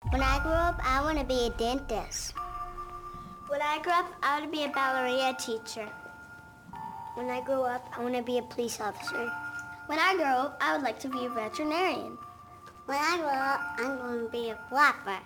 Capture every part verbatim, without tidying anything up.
When I grow up, I want to be a dentist. When I grow up, I want to be a ballerina teacher. When I grow up, I want to be a police officer. When I grow up, I would like to be a veterinarian. When I grow up, I'm going to be a flapper.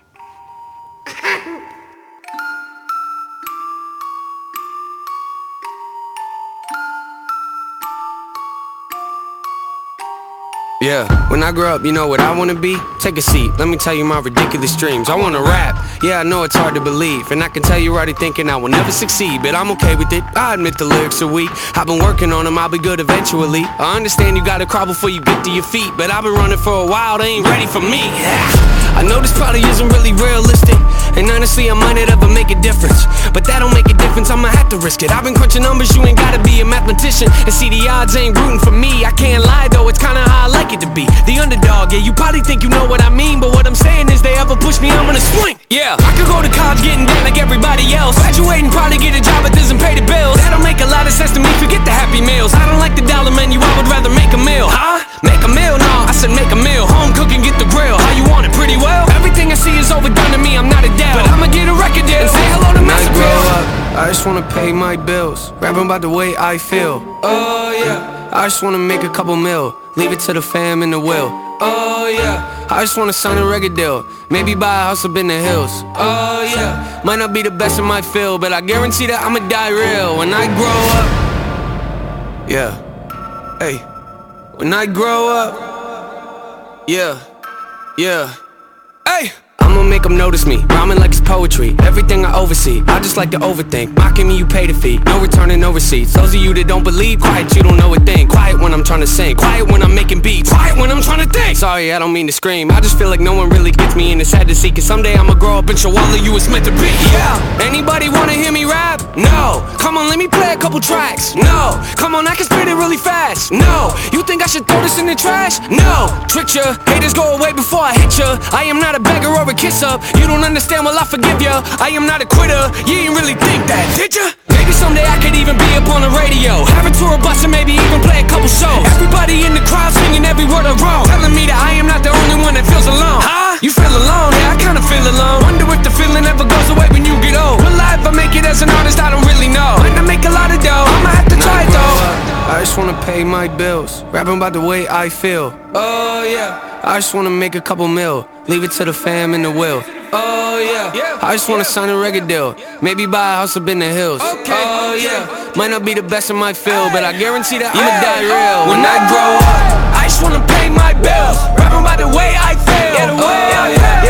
Yeah, when I grow up, you know what I wanna be? Take a seat, let me tell you my ridiculous dreams. I wanna rap, yeah, I know it's hard to believe, and I can tell you're already thinking I will never succeed, but I'm okay with it, I admit the lyrics are weak. I've been working on them, I'll be good eventually. I understand you gotta crawl before you get to your feet, but I've been running for a while, they ain't ready for me. I know this probably isn't really realistic, and honestly I might not ever make a difference, but that don't make a difference, I'ma have to risk it. I've been crunching numbers, you ain't gotta be a mathematician, and see the odds ain't rooting for me. I can't lie though, it's kinda how I like it to be, the underdog. Yeah, you probably think you know what I mean, but what I'm saying is they ever push me, I'm gonna swing. Yeah, I could go to college getting down like everybody else, graduate and probably get a job that doesn't pay the bills. That don't make a lot of sense to me, forget the happy meals. I don't like the dollar menu, I would rather make a meal. Huh? Make a meal? No, I said make a meal. Home cooking, get the grill. How you want it? Pretty well. Everything I see is overdone to me, I'm not a dad, but I'ma get a record deal and say hello to Master Bill. When I grow up, I just wanna pay my bills, rapping about the way I feel. Oh yeah, I just wanna make a couple mil, leave it to the fam and the will. Oh yeah, I just wanna sign a record deal, maybe buy a house up in the hills. Oh yeah, might not be the best in my field, but I guarantee that I'ma die real when I grow up. Yeah, hey, when I grow up. Yeah, yeah, hey, I'ma make them notice me, rhyming like it's poetry. Everything I oversee, I just like to overthink. Mocking me, you pay the fee, no returning, no receipts. Those of you that don't believe, quiet, you don't know a thing. Quiet when I'm trying to sing, quiet when I'm making beats, quiet when I'm trying to think. Sorry, I don't mean to scream, I just feel like no one really gets me, and it's sad to see, cause someday I'ma grow up and show all of you it's meant to be. Yeah, anybody wanna hear me rap? No. Come on, let me play a couple tracks. No. Come on, I can spit it really fast. No. You think I should throw this in the trash? No. Trick ya, haters go away before I hit ya. I am not a beggar or a kiss up. You don't understand, well I forgive ya. I am not a quitter, you ain't really think that, did ya? Maybe someday I could even be up on the radio, have a tour bus and maybe even play a couple shows. Everybody in the crowd singing every word I wrote, telling me that I am not the only one that feels alone. Huh? You feel alone? Yeah, I kinda feel alone. Wonder if the feeling ever goes away when you get old. Will I ever make it as an artist? I don't really know. Might not make a lot of dough, I'ma have to try it though. I just wanna pay my bills, rapping about the way I feel. Oh yeah, I just wanna make a couple mil, leave it to the fam and the will. Oh yeah, I just wanna sign a record deal, maybe buy a house up in the hills. Oh yeah, might not be the best in my field, but I guarantee that I'ma die real when I grow up. I just wanna pay my bills, rapping about the way I feel. Oh yeah.